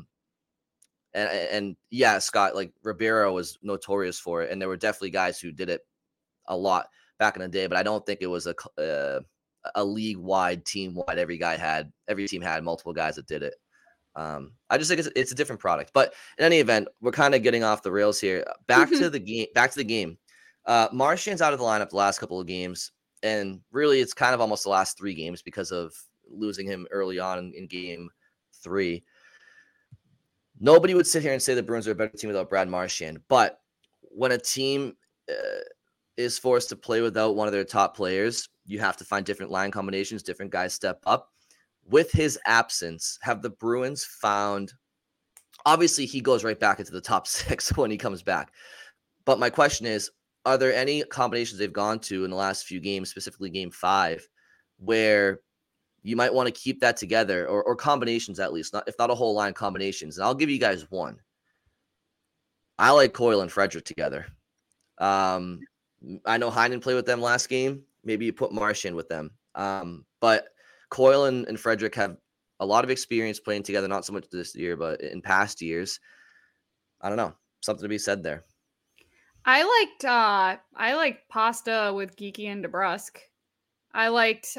And yeah, Scott, like Ribeiro was notorious for it, and there were definitely guys who did it a lot back in the day, but I don't think it was a league-wide, team-wide. Every team had multiple guys that did it. I just think it's a different product. But in any event, we're kind of getting off the rails here. Back to the game. Marchand's out of the lineup the last couple of games, and really it's kind of almost the last 3 games because of losing him early on in game 3. Nobody would sit here and say the Bruins are a better team without Brad Marchand, but when a team is forced to play without one of their top players, you have to find different line combinations, different guys step up. With his absence, have the Bruins found, obviously he goes right back into the top 6 when he comes back. But my question is, are there any combinations they've gone to in the last few games, specifically game 5, where you might want to keep that together, or combinations at least, if not a whole line, combinations? And I'll give you guys one. I like Coyle and Frederic together. I know Heinen played with them last game. Maybe you put Marchand with them. But Coyle and Frederic have a lot of experience playing together, not so much this year, but in past years. I don't know. Something to be said there. I liked Pasta with Geeky and DeBrusk. I liked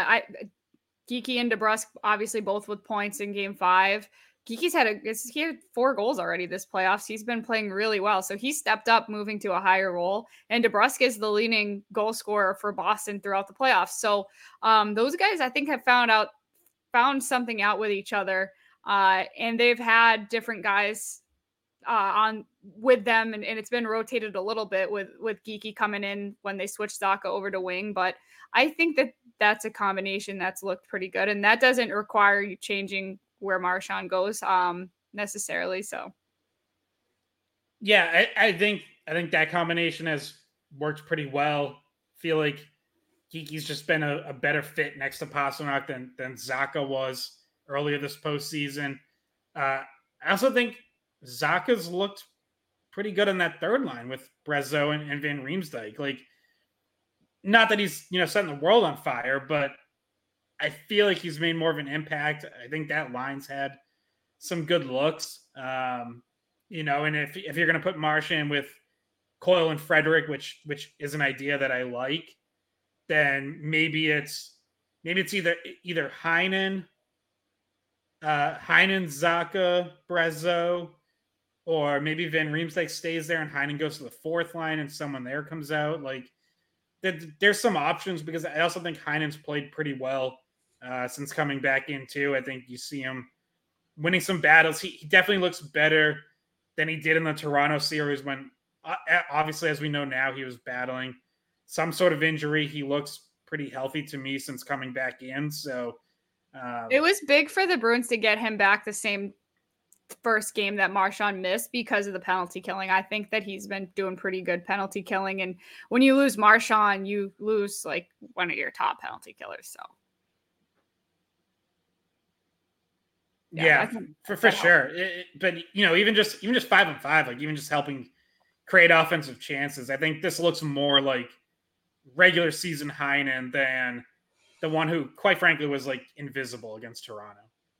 Geeky and DeBrusk, obviously both with points in game 5. Geeky's he had 4 goals already this playoffs. He's been playing really well. So he stepped up, moving to a higher role. And DeBrusk is the leading goal scorer for Boston throughout the playoffs. So those guys, I think, have found something out with each other. And they've had different guys on with them. And it's been rotated a little bit with Geeky coming in when they switched Zacha over to wing. But I think that's a combination that's looked pretty good. And that doesn't require you changing where Marchand goes necessarily. So yeah, I think that combination has worked pretty well. Feel like Geeky's just been a better fit next to Pastrnak than Zacha was earlier this postseason. I also think Zacha's looked pretty good on that third line with Brezzo and Van Riemsdyk. Like, not that he's, setting the world on fire, but I feel like he's made more of an impact. I think that line's had some good looks. And if you're going to put Marsh in with Coyle and Frederic, which is an idea that I like, then maybe it's either Heinen, Zacha, Brezzo, or maybe Van Riemsdyk stays there and Heinen goes to the fourth line and someone there comes out. Like, there's some options, because I also think Heinen's played pretty well since coming back in too. I think you see him winning some battles. He definitely looks better than he did in the Toronto series, when obviously, as we know now, he was battling some sort of injury. He looks pretty healthy to me since coming back in. So it was big for the Bruins to get him back the same first game that Marchand missed because of the penalty killing. I think that he's been doing pretty good penalty killing. And when you lose Marchand, you lose like one of your top penalty killers. So yeah, for sure. But even just 5-on-5, like even just helping create offensive chances, I think this looks more like regular season Heinen than the one who, quite frankly, was like invisible against Toronto.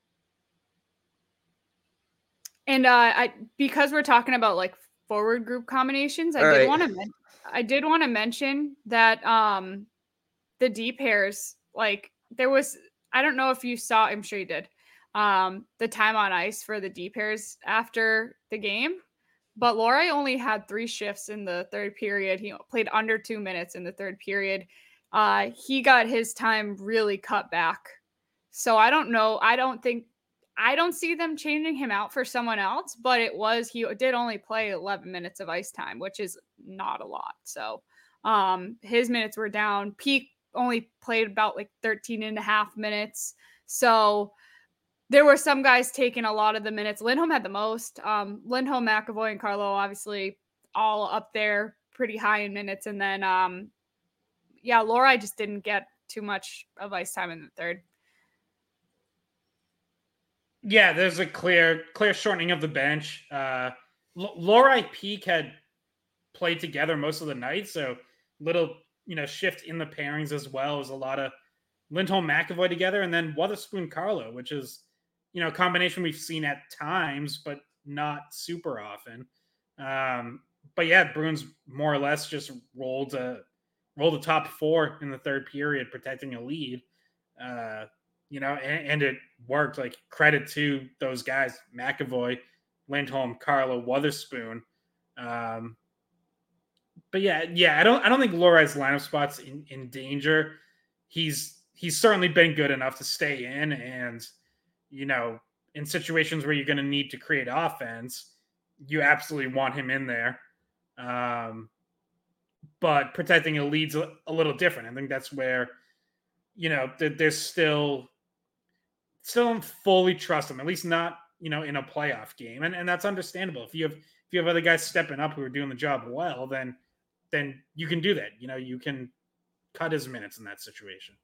And because we're talking about like forward group combinations, I did want to mention that the D pairs, like there was, I don't know if you saw, I'm sure you did, the time on ice for the D pairs after the game, but Lohrei only had 3 shifts in the third period. He played under 2 minutes in the third period. He got his time really cut back. So I don't know. I don't see them changing him out for someone else, but he did only play 11 minutes of ice time, which is not a lot. So his minutes were down. Peak only played about like 13 and a half minutes. So there were some guys taking a lot of the minutes. Lindholm had the most. Lindholm, McAvoy, and Carlo, obviously all up there pretty high in minutes. And then, Lohrei just didn't get too much of ice time in the third. Yeah, there's a clear shortening of the bench. Lohrei, Peak had played together most of the night, so little shift in the pairings as well as a lot of Lindholm, McAvoy together, and then Wotherspoon, Carlo, which is a combination we've seen at times, but not super often. But yeah, Bruins more or less just rolled the top 4 in the third period, protecting a lead. And it worked. Like, credit to those guys, McAvoy, Lindholm, Carlo, Wotherspoon. But yeah, I don't think Lohrei's lineup spot's in danger. He's certainly been good enough to stay in, and in situations where you're going to need to create offense, you absolutely want him in there. But protecting a lead's a little different. I think that's where there's still don't fully trust him, at least not, in a playoff game. And that's understandable. If you have other guys stepping up who are doing the job well, then you can do that. You can cut his minutes in that situation.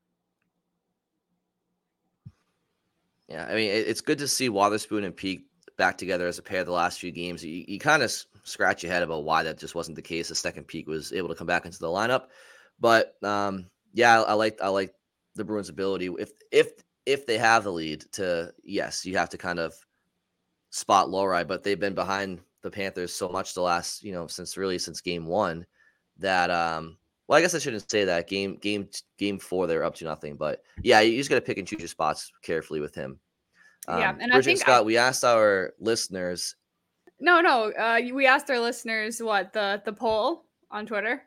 Yeah, I mean, it's good to see Wotherspoon and Peak back together as a pair the last few games. You kind of scratch your head about why that just wasn't the case. The second Peak was able to come back into the lineup. But I like the Bruins' ability, if they have the lead, to, yes, you have to kind of spot Lohrei, but they've been behind the Panthers so much the last, since game 1 that, well, I guess I shouldn't say that. Game 4, they're up to nothing, but yeah, you just got to pick and choose your spots carefully with him. And Bridget, I think Scott, we asked our listeners. No, we asked our listeners what the poll on Twitter.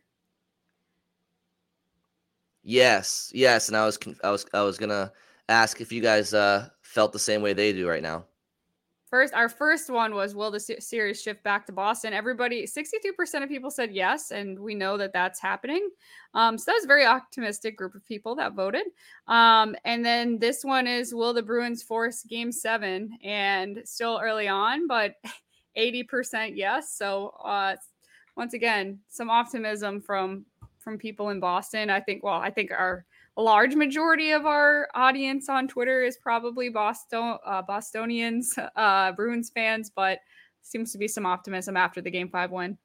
Yes, and I was gonna ask if you guys felt the same way they do right now. Our first one was, will the series shift back to Boston? 62% of people said yes, and we know that that's happening. So that was a very optimistic group of people that voted. And then this one is, will the Bruins force Game 7? And still early on, but 80% yes. So once again, some optimism from people in Boston. I think our a large majority of our audience on Twitter is probably Bostonians, Bruins fans, but seems to be some optimism after the Game 5 win.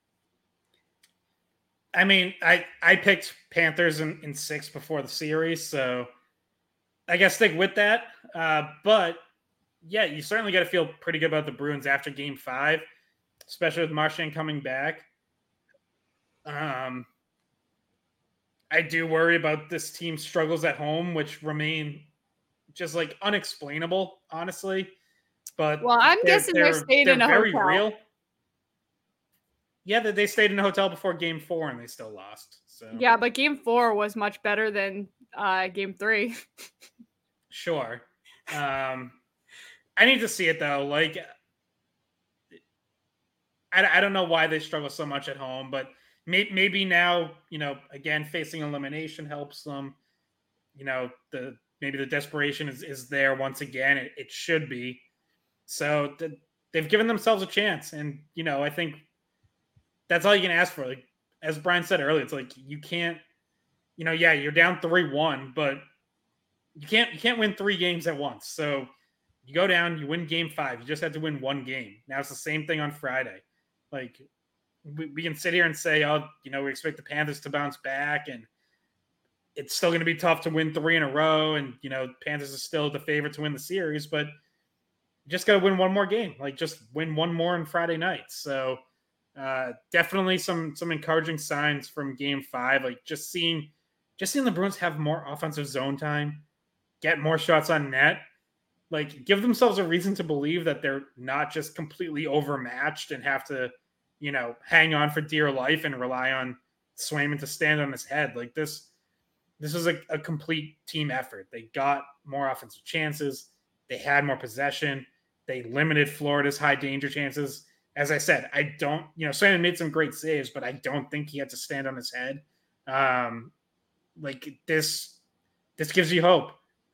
I mean, I picked Panthers in 6 before the series, so I guess stick with that. But yeah, you certainly got to feel pretty good about the Bruins after Game 5, especially with Marchand coming back. I do worry about this team's struggles at home, which remain just like unexplainable, honestly. But well, I'm guessing they stayed in a very hotel. Real. Yeah, they stayed in a hotel before Game 4 and they still lost. So yeah, but Game 4 was much better than Game 3. Sure. I need to see it though. Like, I don't know why they struggle so much at home, but maybe now, again, facing elimination helps them. Maybe the desperation is there once again. It should be. So they've given themselves a chance, and I think that's all you can ask for. Like, as Brian said earlier, it's like you can't, you're down 3-1, but you can't win 3 games at once. So you go down, you win Game 5. You just have to win 1 game. Now it's the same thing on Friday. Like, we can sit here and say, we expect the Panthers to bounce back, and it's still going to be tough to win 3 in a row. And, Panthers are still the favorite to win the series, but you just got to win 1 more game. Like, just win 1 more on Friday night. So definitely some encouraging signs from Game 5. Like, just seeing the Bruins have more offensive zone time, get more shots on net, like, give themselves a reason to believe that they're not just completely overmatched and have to, hang on for dear life and rely on Swayman to stand on his head. Like, this was a complete team effort. They got more offensive chances. They had more possession. They limited Florida's high danger chances. As I said, Swayman made some great saves, but I don't think he had to stand on his head. Like, this gives you hope.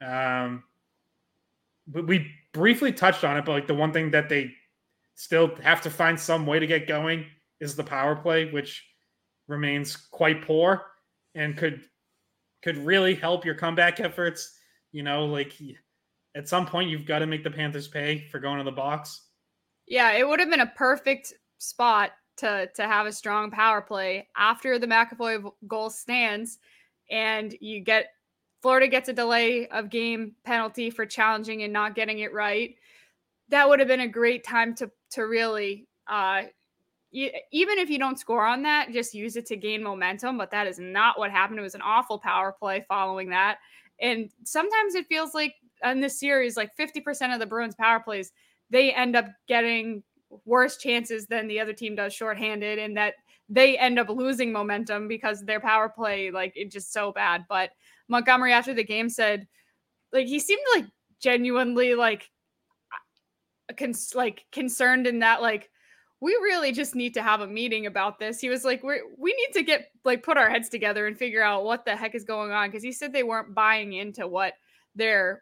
We briefly touched on it, but like the one thing that they still have to find some way to get going is the power play, which remains quite poor and could really help your comeback efforts. Like, at some point you've got to make the Panthers pay for going to the box. Yeah, it would have been a perfect spot to have a strong power play after the McAvoy goal stands, and Florida gets a delay of game penalty for challenging and not getting it right. That would have been a great time to really, even if you don't score on that, just use it to gain momentum. But that is not what happened. It was an awful power play following that. And sometimes it feels like in this series, like 50% of the Bruins power plays, they end up getting worse chances than the other team does shorthanded, and that they end up losing momentum because their power play, like, it's just so bad. But Montgomery after the game said, like, he seemed like genuinely concerned in that, like, we really just need to have a meeting about this. He was like, we need to put our heads together and figure out what the heck is going on. Cause he said they weren't buying into what the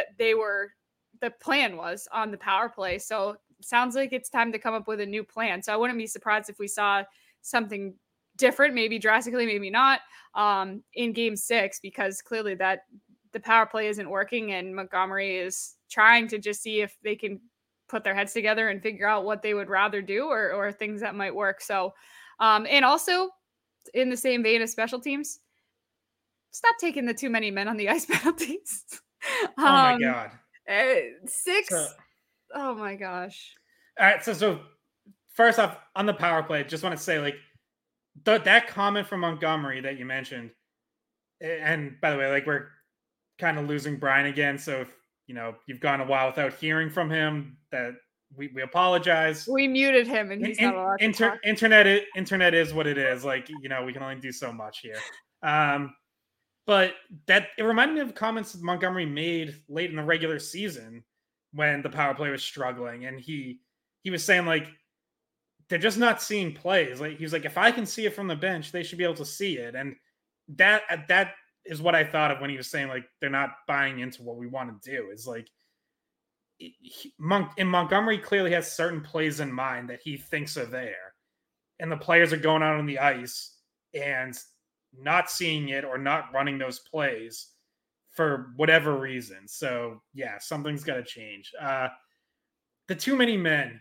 plan was on the power play. So it sounds like it's time to come up with a new plan. So I wouldn't be surprised if we saw something different, maybe drastically, maybe not, in Game 6, because clearly that the power play isn't working, and Montgomery is trying to just see if they can put their heads together and figure out what they would rather do or things that might work. So, and also in the same vein of special teams, stop taking the too many men on the ice penalties. Oh my God. 6. Oh my gosh. All right. So first off, on the power play, just want to say, like, that comment from Montgomery that you mentioned, and by the way, like, we're kind of losing Brian again. So if, you've gone a while without hearing from him, that we apologize. We muted him and he's not allowed to talk. Internet is what it is. Like, we can only do so much here. But that it reminded me of comments that Montgomery made late in the regular season when the power play was struggling. And he was saying, like, they're just not seeing plays. Like, he was like, if I can see it from the bench, they should be able to see it. And that is what I thought of when he was saying, like, they're not buying into what we want to do. Is like, Montgomery clearly has certain plays in mind that he thinks are there, and the players are going out on the ice and not seeing it or not running those plays. for whatever reason. So yeah, something's got to change. The too many men.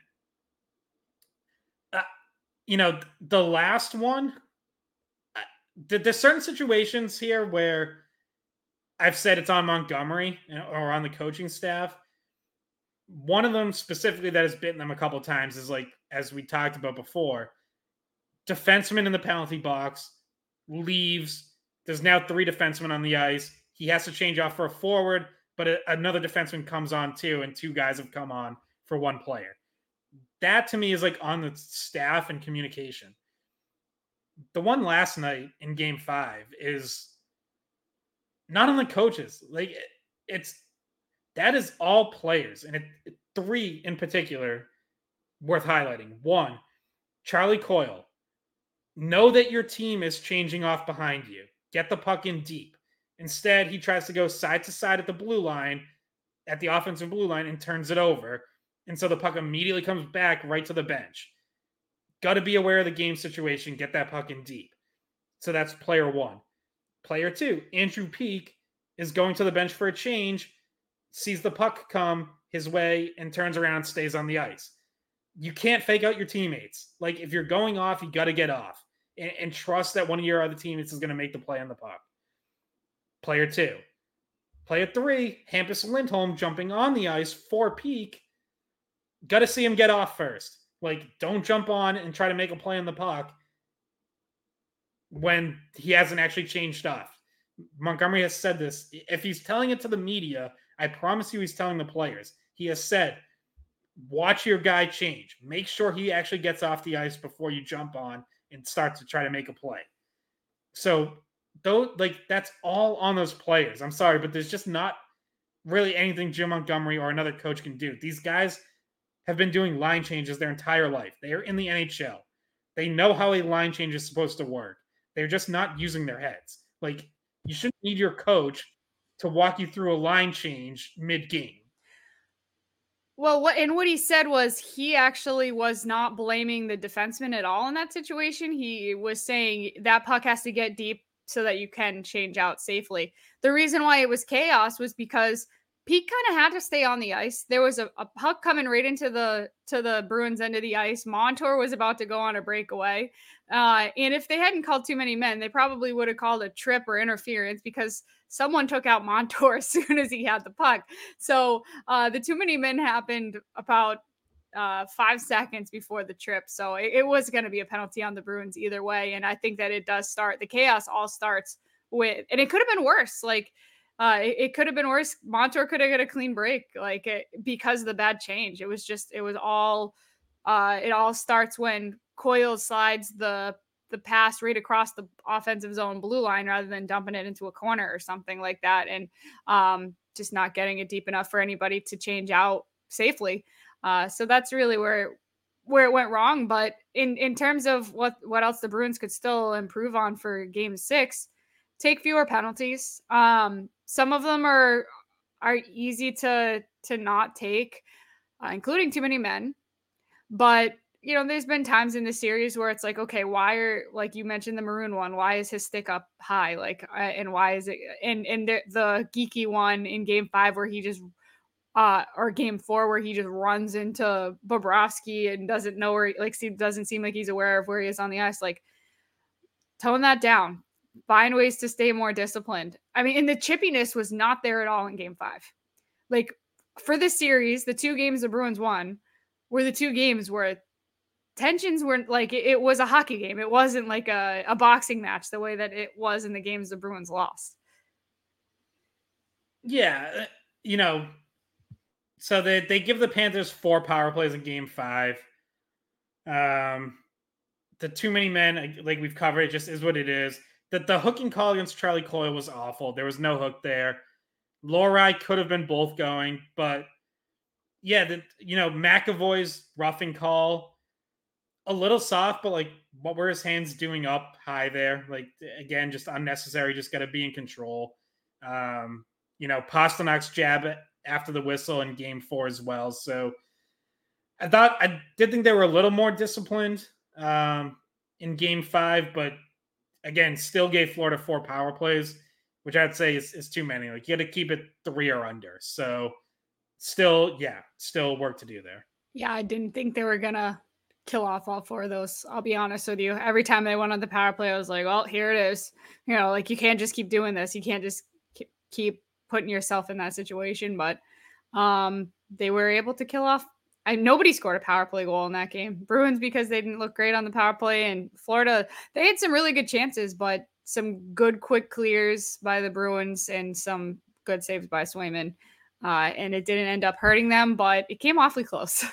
The last one. There's certain situations here where I've said it's on Montgomery or on the coaching staff. One of them specifically that has bitten them a couple of times is like, as we talked about before, defenseman in the penalty box leaves. There's now 3 defensemen on the ice. He has to change off for a forward, but another defenseman comes on too, and 2 guys have come on for 1 player. That to me is like on the staff and communication. The one last night in game 5 is not on the coaches. Like that is all players, and 3 in particular worth highlighting. 1, Charlie Coyle. Know that your team is changing off behind you. Get the puck in deep. Instead, he tries to go side to side at the blue line, at the offensive blue line, and turns it over. And so the puck immediately comes back right to the bench. Got to be aware of the game situation. Get that puck in deep. So that's player 1. Player 2, Andrew Peak, is going to the bench for a change, sees the puck come his way, and turns around and stays on the ice. You can't fake out your teammates. Like, if you're going off, you got to get off. And trust that one of your other teammates is going to make the play on the puck. Player 2. Player 3, Hampus Lindholm jumping on the ice for Peak. Got to see him get off first. Like, don't jump on and try to make a play on the puck when he hasn't actually changed off. Montgomery has said this. If he's telling it to the media, I promise you he's telling the players. He has said, watch your guy change. Make sure he actually gets off the ice before you jump on and start to try to make a play. So, that's all on those players. I'm sorry, but there's just not really anything Jim Montgomery or another coach can do. These guys have been doing line changes their entire life. They are in the NHL. They know how a line change is supposed to work. They're just not using their heads. Like, you shouldn't need your coach to walk you through a line change mid-game. Well, what he said was he actually was not blaming the defenseman at all in that situation. He was saying that puck has to get deep so that you can change out safely. The reason why it was chaos was because Pete kind of had to stay on the ice. There was a puck coming right into the Bruins end of the ice. Montour was about to go on a breakaway. And if they hadn't called too many men, they probably would have called a trip or interference because someone took out Montour as soon as he had the puck. So the too many men happened about 5 seconds before the trip. So it was going to be a penalty on the Bruins either way. And I think that it does start. The chaos all starts with, and it could have been worse. Like, it could have been worse. Montour could have got a clean break, because of the bad change. It all starts when Coyle slides the pass right across the offensive zone blue line rather than dumping it into a corner or something like that. And just not getting it deep enough for anybody to change out safely. So that's really where it went wrong. But in terms of what else the Bruins could still improve on for game 6, take fewer penalties. Some of them are easy to not take, including too many men. But, there's been times in the series where it's like, okay, why are, like you mentioned the Maroon one, why is his stick up high? And why is it, and the geeky one in game 5 where he just, or game 4 where he just runs into Bobrovsky and doesn't know where, doesn't seem like he's aware of where he is on the ice. Tone that down. Find ways to stay more disciplined. I mean, and the chippiness was not there at all in game 5. For this series, the 2 games the Bruins won were the 2 games where tensions weren't it was a hockey game. It wasn't like a boxing match the way that it was in the games the Bruins lost. Yeah. So they give the Panthers 4 power plays in game 5. The too many men, like we've covered, it just is what it is. The hooking call against Charlie Coyle was awful. There was no hook there. Lohrei could have been both going, but yeah, McAvoy's roughing call, a little soft, but what were his hands doing up high there? Again, just unnecessary. Just got to be in control. Pasternak's jab after the whistle in game 4 as well. So I did think they were a little more disciplined in game 5, but again, still gave Florida 4 power plays which I'd say is too many. Like, you got to keep it 3 or under. So still work to do there. Yeah, I didn't think they were going to kill off all 4 of those. I'll be honest with you. Every time they went on the power play, I was like, well, here it is. You know, like, you can't just keep doing this. You can't just keep putting yourself in that situation. But they were able to kill off. Nobody scored a power play goal in that game. Bruins, because they didn't look great on the power play, and Florida, they had some really good chances, but some good quick clears by the Bruins and some good saves by Swayman. And it didn't end up hurting them, but it came awfully close.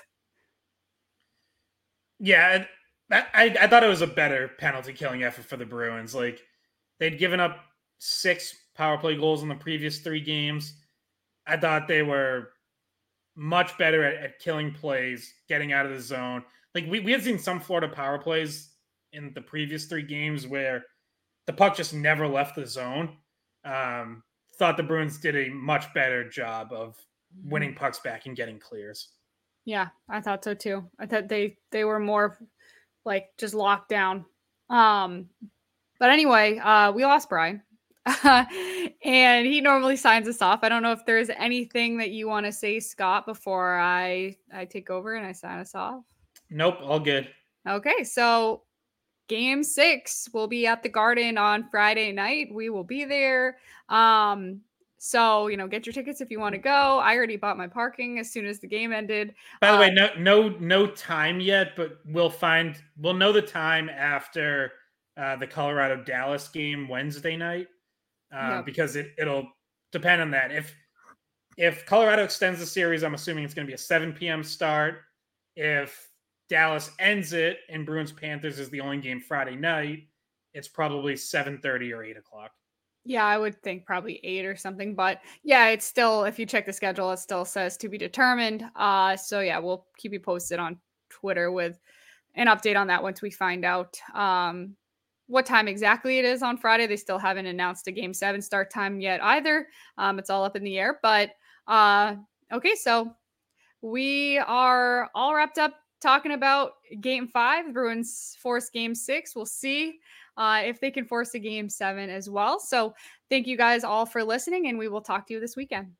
Yeah, I thought it was a better penalty killing effort for the Bruins. Like, they'd given up 6 power play goals in the previous 3 games. I thought they were much better at killing plays, getting out of the zone. Like, we had seen some Florida power plays in the previous 3 games where the puck just never left the zone. Thought the Bruins did a much better job of winning pucks back and getting clears. Yeah, I thought so too. I thought they were more like just locked down. But anyway, we lost Brian. And he normally signs us off. I don't know if there's anything that you want to say, Scott, before I take over and I sign us off. Nope, all good. Okay, so Game 6 will be at the Garden on Friday night. We will be there. So, get your tickets if you want to go. I already bought my parking as soon as the game ended. By the way, no time yet, but we'll know the time after the Colorado Dallas game Wednesday night. Because it'll depend on that. If Colorado extends the series, I'm assuming it's going to be a 7 p.m. start. If Dallas ends it and Bruins Panthers is the only game Friday night, it's probably 7:30 or 8 o'clock. Yeah, I would think probably 8 or something. But yeah, it's still, if you check the schedule, it still says to be determined. So yeah, we'll keep you posted on Twitter with an update on that once we find out what time exactly it is on Friday. They still haven't announced a Game 7 start time yet either. It's all up in the air. But okay, so we are all wrapped up talking about Game 5. The Bruins force Game 6. We'll see if they can force a Game 7 as well. So thank you guys all for listening, and we will talk to you this weekend.